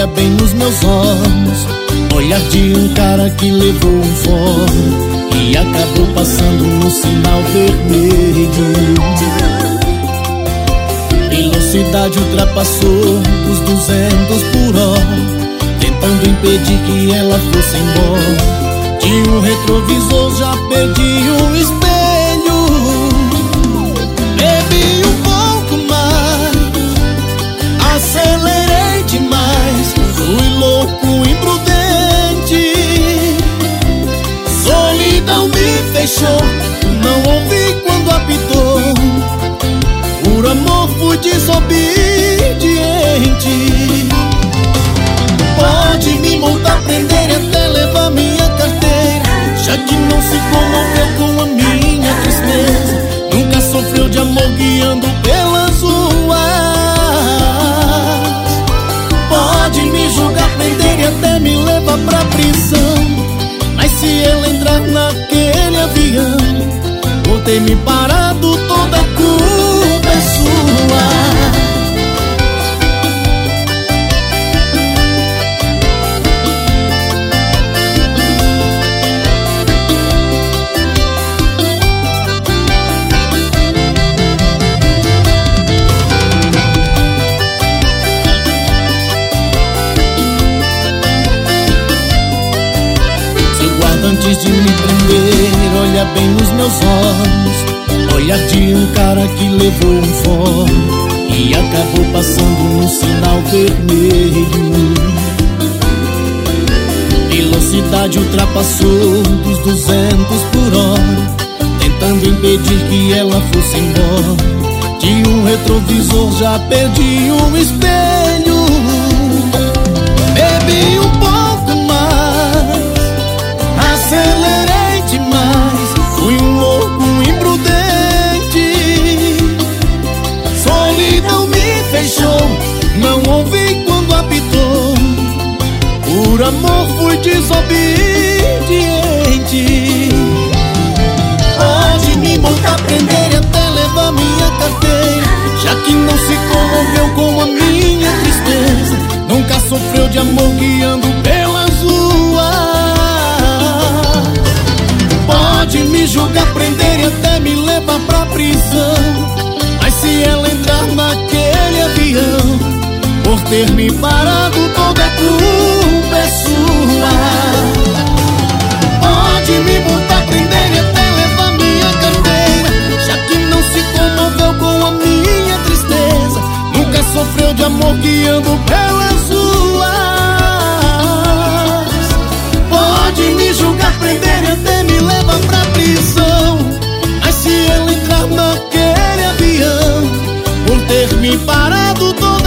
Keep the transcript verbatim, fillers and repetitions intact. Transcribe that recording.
olha bem nos meus olhos, olhar de um cara que levou um fora e acabou passando no sinal vermelho. Velocidade ultrapassou os duzentos por hora, tentando impedir que ela fosse embora. De um retrovisor já perdi o espelho. Bebi um pouco mais, acelerei demais, fui louco, imprudente. Solidão me fechou, não ouvi quando apitou. Por amor fui desobediente. Pode me multar, prender e até levar minha carteira, já que não se comoveu com a minha tristeza. Nunca sofreu de amor guiando pelas ruas. Pode me julgar, prender e até me levar pra prisão, mas se ela entrar naquele avião, por ter me parado, toda a culpa é sua. Antes de me prender, olha bem nos meus olhos, olhar de um cara que levou um fora e acabou passando no sinal vermelho. Velocidade ultrapassou dos duzentos por hora, tentando impedir que ela fosse embora. De um retrovisor já perdi um espelho. Bebi um pouco mais, acelerei demais, fui um louco imprudente. Solidão me fechou, não ouvi quando apitou. Por amor fui desobediente. Pode me multar, prender e até levar minha carteira, já que não se comoveu com a minha tristeza. Nunca sofreu de amor guiando pelas ruas. Pode me julgar, prender e até me levar pra prisão, mas se ela entrar naquele avião, por ter me parado, toda a culpa é sua. Pode me multar, prender e até levar minha carteira, já que não se comoveu com a minha tristeza. Nunca sofreu de amor guiando pelas ruas. Pode me julgar, prender e até me levar pra prisão, mas se ela entrar naquele avião, por ter me parado, todo